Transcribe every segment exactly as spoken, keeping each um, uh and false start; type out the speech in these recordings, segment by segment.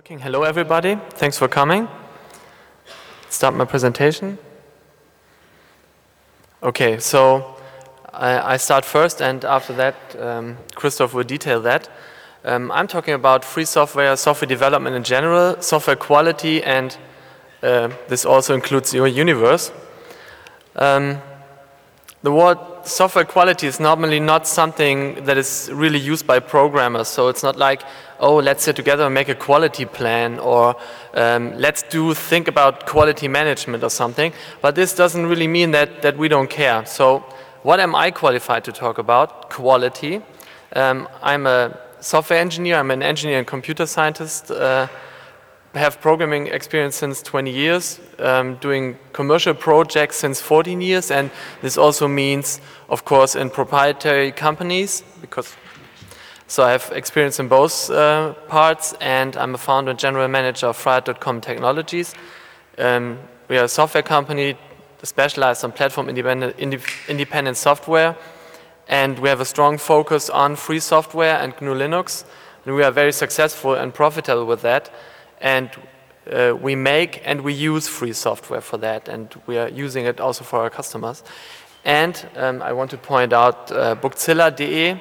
Working. Hello everybody, thanks for coming. Start my presentation. Okay, so I, I start first and after that um, Christoph will detail that. Um, I'm talking about free software, software development in general, software quality, and uh, this also includes your universe. Um, The word software quality is normally not something that is really used by programmers, so it's not like, oh, let's sit together and make a quality plan, or um, let's do think about quality management or something, but this doesn't really mean that, that we don't care. So what am I qualified to talk about? Quality. Um, I'm a software engineer, I'm an engineer and computer scientist. Uh, I have programming experience since twenty years, um, doing commercial projects since fourteen years, and this also means, of course, in proprietary companies, because so I have experience in both uh, parts, and I'm a founder and general manager of Freiheit dot com Technologies. Um, we are a software company specialized on platform independent, independent software, and we have a strong focus on free software and G N U Linux, and we are very successful and profitable with that. And uh, we make and we use free software for that, and we are using it also for our customers. And um, I want to point out uh, bookzilla dot de.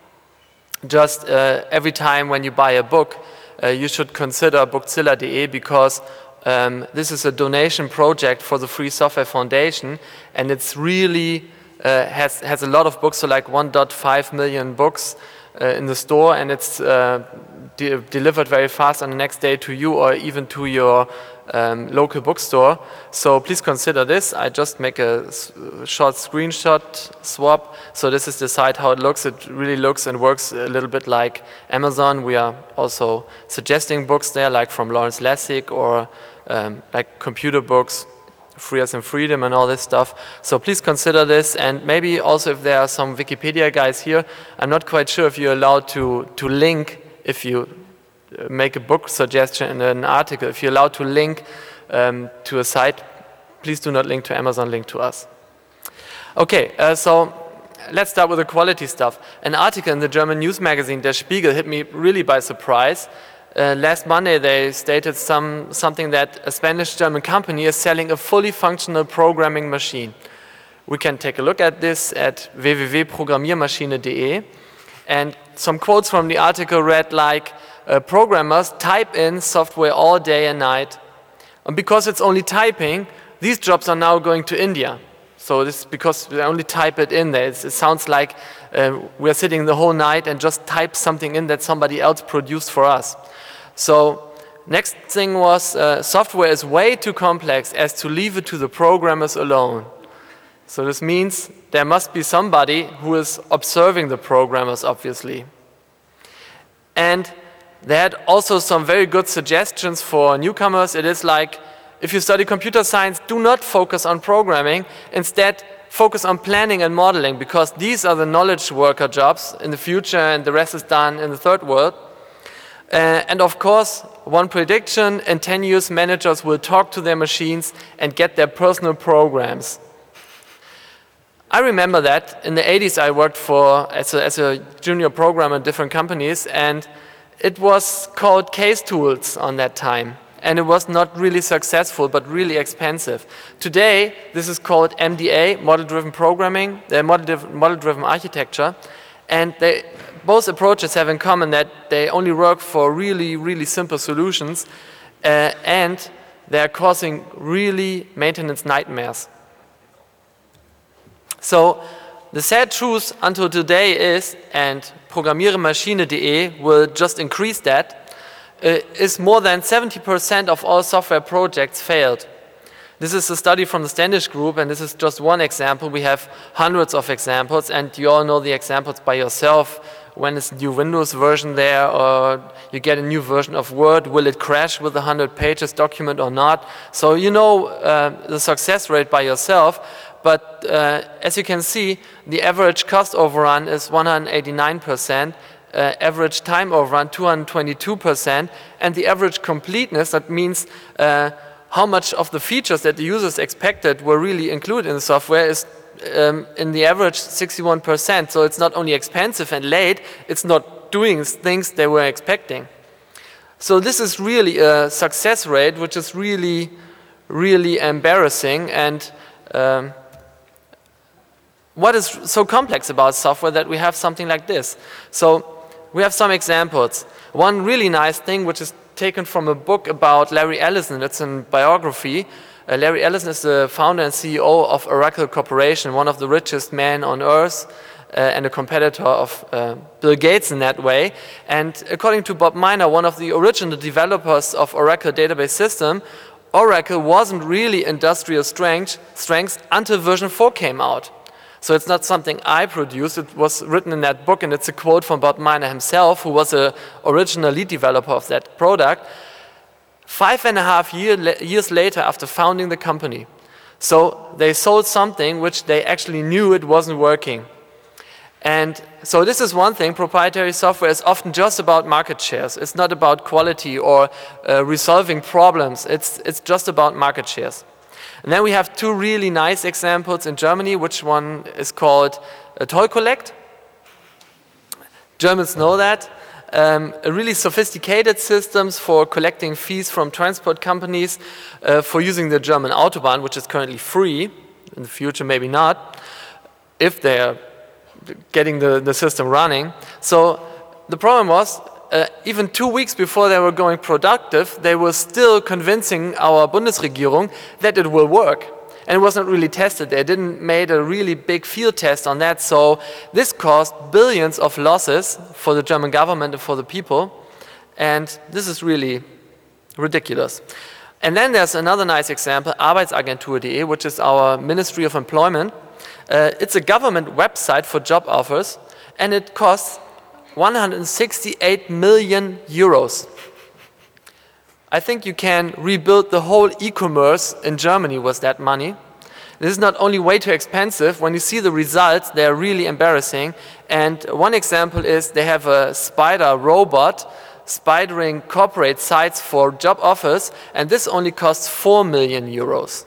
Just uh, every time when you buy a book, uh, you should consider bookzilla dot de, because um, this is a donation project for the Free Software Foundation, and it's really uh, has has a lot of books, so like one point five million books uh, in the store, and it's uh, De delivered very fast on the next day to you or even to your um, local bookstore. So please consider this. I just make a short screenshot swap. So this is the site, how it looks. It really looks and works a little bit like Amazon. We are also suggesting books there, like from Lawrence Lessig, or um, like computer books, Free Us in Freedom and all this stuff. So please consider this, and maybe also if there are some Wikipedia guys here, I'm not quite sure if you're allowed to, to link. If you make a book suggestion in an article, if you're allowed to link um, to a site, please do not link to Amazon, link to us. Okay, uh, so let's start with the quality stuff. An article in the German news magazine Der Spiegel hit me really by surprise. Uh, last Monday they stated some, something that a Spanish-German company is selling a fully functional programming machine. We can take a look at this at w w w dot programmiermaschine dot de. And some quotes from the article read like, uh, programmers type in software all day and night. And because it's only typing, these jobs are now going to India. So this is because we only type it in there. It's, it sounds like uh, we're sitting the whole night and just type something in that somebody else produced for us. So next thing was, uh, software is way too complex as to leave it to the programmers alone. So this means there must be somebody who is observing the programmers, obviously. And they had also some very good suggestions for newcomers. It is like, if you study computer science, do not focus on programming. Instead, focus on planning and modeling, because these are the knowledge worker jobs in the future, and the rest is done in the third world. Uh, and of course, one prediction, in ten years, managers will talk to their machines and get their personal programs. I remember that in the eighties I worked for as a, as a junior programmer in different companies, and it was called Case Tools on that time, and it was not really successful but really expensive. Today this is called M D A, Model-Driven Programming, uh, Model-Driven Model-Driven Architecture, and they, both approaches have in common that they only work for really really simple solutions, uh, and they are causing really maintenance nightmares. So the sad truth until today is, and programmiermaschine dot de will just increase that, uh, is more than seventy percent of all software projects failed. This is a study from the Standish Group, and this is just one example. We have hundreds of examples, and you all know the examples by yourself. When is the new Windows version there, or you get a new version of Word, will it crash with a one hundred pages document or not? So you know uh, the success rate by yourself. But uh, as you can see, the average cost overrun is one hundred eighty-nine percent, uh, average time overrun two hundred twenty-two percent, and the average completeness, that means uh, how much of the features that the users expected were really included in the software, is um, in the average sixty-one percent. So it's not only expensive and late, it's not doing things they were expecting. So this is really a success rate which is really, really embarrassing. And um, what is so complex about software that we have something like this? So we have some examples. One really nice thing which is taken from a book about Larry Ellison. It's a biography. Uh, Larry Ellison is the founder and C E O of Oracle Corporation, one of the richest men on earth, uh, and a competitor of uh, Bill Gates in that way. And according to Bob Miner, one of the original developers of Oracle database system, Oracle wasn't really industrial strength, strength until version four came out. So it's not something I produced, it was written in that book, and it's a quote from Bob Miner himself, who was the original lead developer of that product. Five and a half year, years later after founding the company. So they sold something which they actually knew it wasn't working. And so this is one thing. Proprietary software is often just about market shares. It's not about quality or uh, resolving problems. It's, it's just about market shares. And then we have two really nice examples in Germany, which one is called uh, Toll Collect. Germans know that. Um, a really sophisticated systems for collecting fees from transport companies uh, for using the German Autobahn, which is currently free, in the future maybe not, if they're getting the, the system running. So the problem was, uh, even two weeks before they were going productive, they were still convincing our Bundesregierung that it will work. And it wasn't really tested. They didn't make a really big field test on that. So this caused billions of losses for the German government and for the people. And this is really ridiculous. And then there's another nice example, Arbeitsagentur dot de, which is our Ministry of Employment. Uh, it's a government website for job offers, and it costs one hundred sixty-eight million euros. I think you can rebuild the whole e-commerce in Germany with that money. This is not only way too expensive, when you see the results, they are really embarrassing. And one example is they have a spider robot spidering corporate sites for job offers, and this only costs four million euros.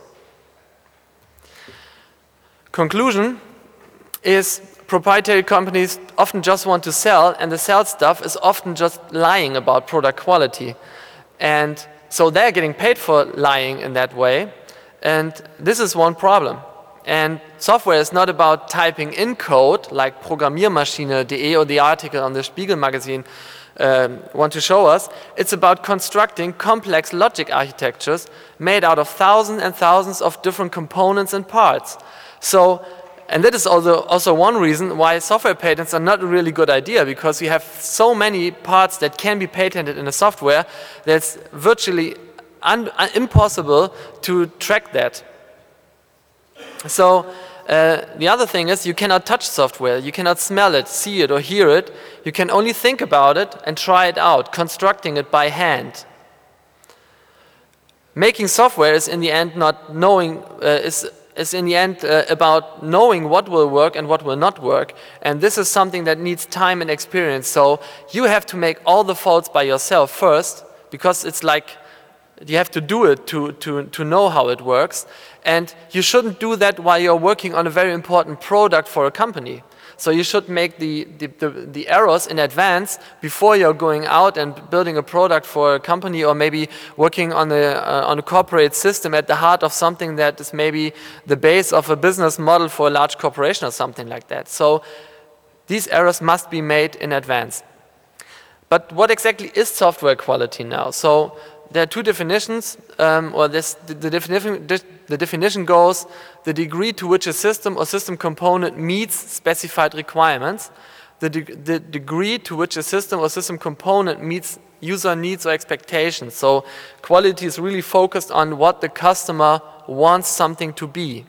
Conclusion is proprietary companies often just want to sell, and the sell stuff is often just lying about product quality. And so they're getting paid for lying in that way. And this is one problem. And software is not about typing in code like Programmiermaschine dot de or the article on the Spiegel magazine um, want to show us. It's about constructing complex logic architectures made out of thousands and thousands of different components and parts. So, and that is also, also one reason why software patents are not a really good idea, because you have so many parts that can be patented in a software that it's virtually un, un, impossible to track that. So uh, the other thing is you cannot touch software, you cannot smell it, see it or hear it. You can only think about it and try it out, constructing it by hand. Making software is in the end not knowing, uh, is is in the end uh, about knowing what will work and what will not work. And this is something that needs time and experience. So you have to make all the faults by yourself first, because it's like you have to do it to, to, to know how it works. And you shouldn't do that while you're working on a very important product for a company. So you should make the, the, the, the errors in advance before you're going out and building a product for a company, or maybe working on a, uh, on a corporate system at the heart of something that is maybe the base of a business model for a large corporation or something like that. So these errors must be made in advance. But what exactly is software quality now? So there are two definitions, um, or this, the, the, definition, the definition goes the degree to which a system or system component meets specified requirements, the, de the degree to which a system or system component meets user needs or expectations. So quality is really focused on what the customer wants something to be.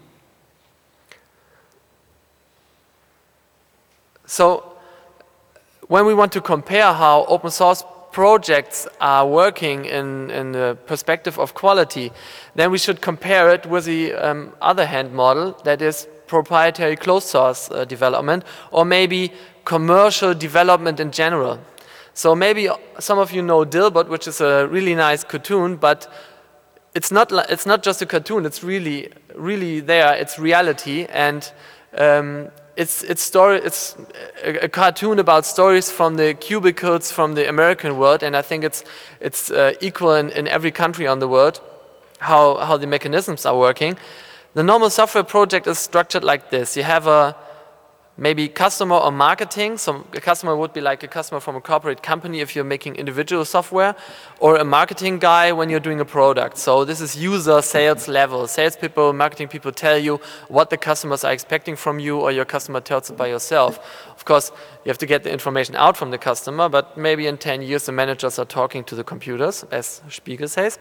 So when we want to compare how open source projects are working in, in the perspective of quality, then we should compare it with the um, other hand model, that is proprietary closed source uh, development, or maybe commercial development in general. So maybe some of you know Dilbert, which is a really nice cartoon, but it's not, it's not just a cartoon, it's really, really there, it's reality. And um, it's it's story it's a, a cartoon about stories from the cubicles from the American world, and I think it's it's uh, equal in, in every country on the world how how the mechanisms are working. The normal software project is structured like this. You have a maybe customer or marketing. So a customer would be like a customer from a corporate company if you're making individual software, or a marketing guy when you're doing a product. So this is user sales level. Salespeople, marketing people tell you what the customers are expecting from you, or your customer tells it by yourself. Of course, you have to get the information out from the customer, but maybe in ten years the managers are talking to the computers, as Spiegel says.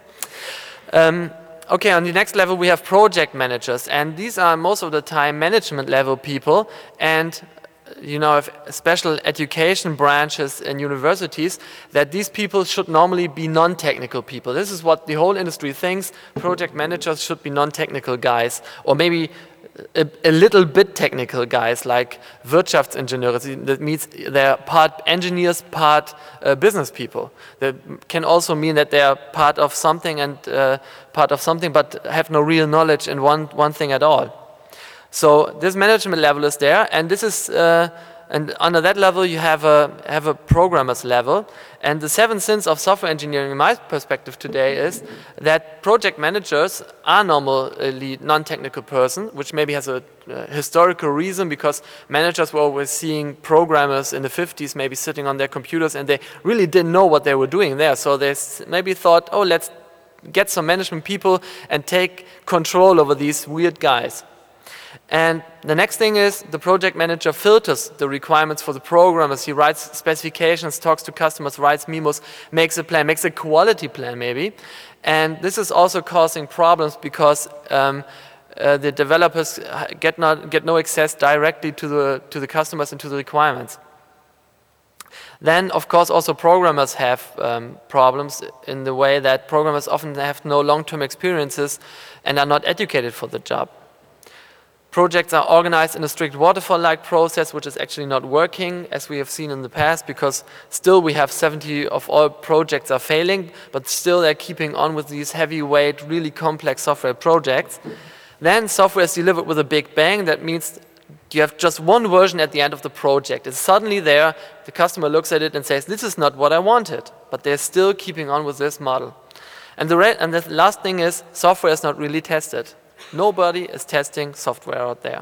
Um, Okay, on the next level we have project managers, and these are most of the time management level people, and you know, have special education branches in universities that these people should normally be non-technical people. This is what the whole industry thinks. Project managers should be non-technical guys, or maybe a, a little bit technical guys, like Wirtschaftsingenieure. That means they're part engineers, part uh, business people. That can also mean that they are part of something and uh, part of something, but have no real knowledge in one one thing at all. So this management level is there, and this is uh, and under that level you have a have a programmer's level. And the seven sins of software engineering, in my perspective today, is that project managers are normally non-technical person, which maybe has a uh, historical reason, because managers were always seeing programmers in the fifties maybe sitting on their computers, and they really didn't know what they were doing there. So they maybe thought, oh, let's get some management people and take control over these weird guys. And the next thing is the project manager filters the requirements for the programmers. He writes specifications, talks to customers, writes memos, makes a plan, makes a quality plan maybe. And this is also causing problems because um, uh, the developers get not get no access directly to the to the customers and to the requirements. Then, of course, also programmers have um, problems in the way that programmers often have no long-term experiences and are not educated for the job. Projects are organized in a strict waterfall-like process, which is actually not working, as we have seen in the past, because still we have seventy of all projects are failing, but still they're keeping on with these heavyweight, really complex software projects. Then software is delivered with a big bang. That means you have just one version at the end of the project. It's suddenly there, the customer looks at it and says, this is not what I wanted, but they're still keeping on with this model. And the, re and the last thing is, software is not really tested. Nobody is testing software out there.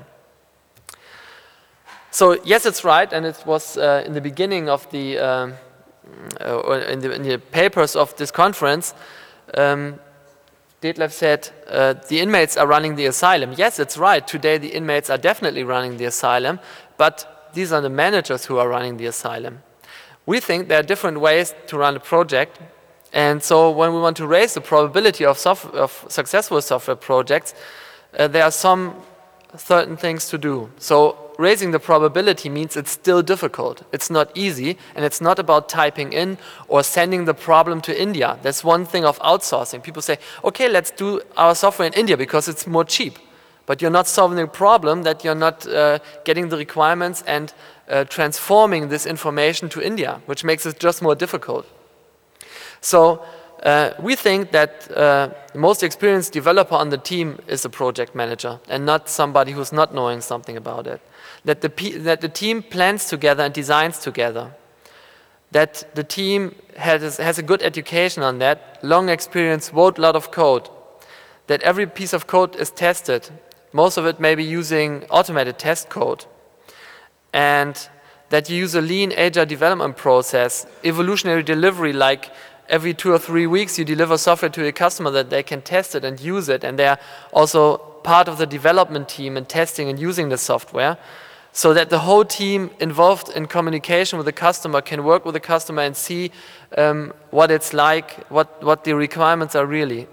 So yes, it's right, and it was uh, in the beginning of the, um, uh, or in the, in the papers of this conference, um, Detlef said, uh, the inmates are running the asylum. Yes, it's right. Today the inmates are definitely running the asylum, but these are the managers who are running the asylum. We think there are different ways to run a project, and so when we want to raise the probability of, soft of successful software projects, uh, there are some certain things to do. So raising the probability means it's still difficult. It's not easy, and it's not about typing in or sending the problem to India. That's one thing of outsourcing. People say, okay, let's do our software in India because it's more cheap. But you're not solving the problem that you're not uh, getting the requirements and uh, transforming this information to India, which makes it just more difficult. So uh, we think that uh, the most experienced developer on the team is a project manager and not somebody who's not knowing something about it. That the, P that the team plans together and designs together. That the team has, has a good education on that, long experience, wrote a lot of code. That every piece of code is tested, most of it maybe using automated test code. And that you use a lean, agile development process, evolutionary delivery, like every two or three weeks you deliver software to a customer that they can test it and use it, and they're also part of the development team and testing and using the software, so that the whole team involved in communication with the customer can work with the customer and see um, what it's like, what, what the requirements are really.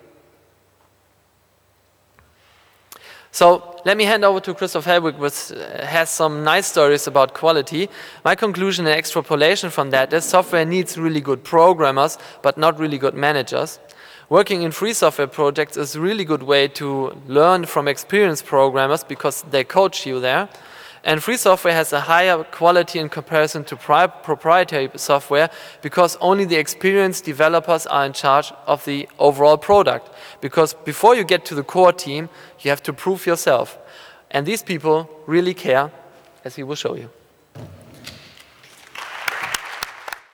So let me hand over to Christoph Hellwig, which has some nice stories about quality. My conclusion and extrapolation from that is software needs really good programmers, but not really good managers. Working in free software projects is a really good way to learn from experienced programmers because they coach you there. And free software has a higher quality in comparison to proprietary software because only the experienced developers are in charge of the overall product. Because before you get to the core team, you have to prove yourself. And these people really care. as he will show you.